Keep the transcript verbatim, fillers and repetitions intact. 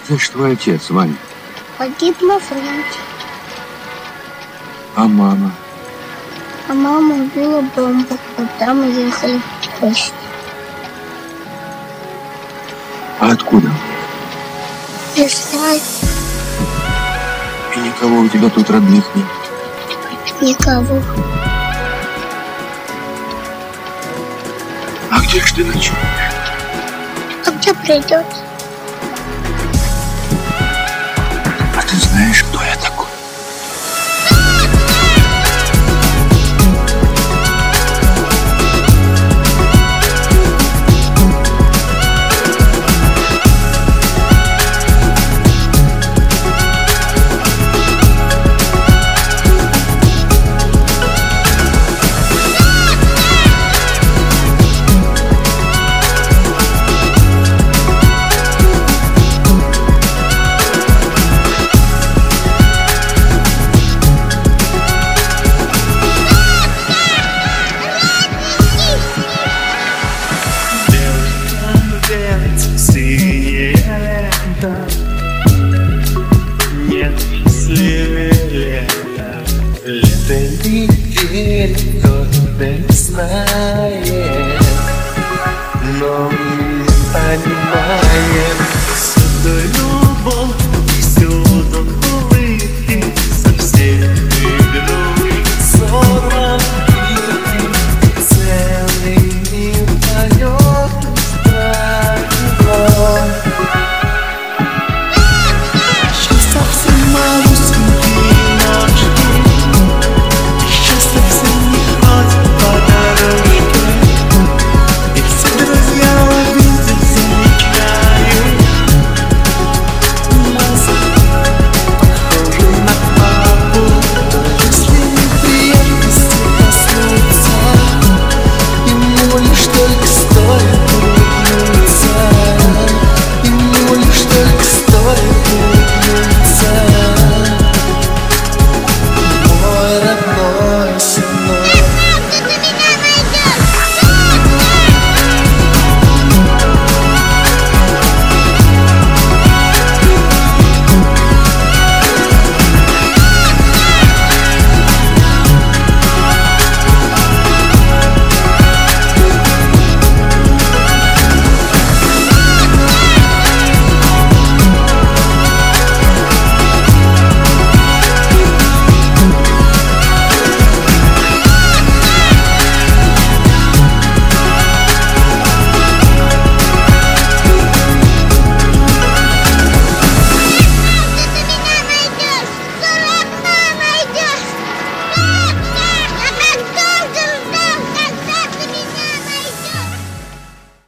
Где ж твой отец, Ваня? Погиб на фронте. А мама? А мама убила бомбу, когда мы ехали в Польшу. А откуда? Не знаю. И никого у тебя тут родных нет? Никого. А где ж ты ночуешь? А где придется? А ты знаешь, кто я такой? Нет счастливее лета, лето недель, кто-то не знает, но не понимает.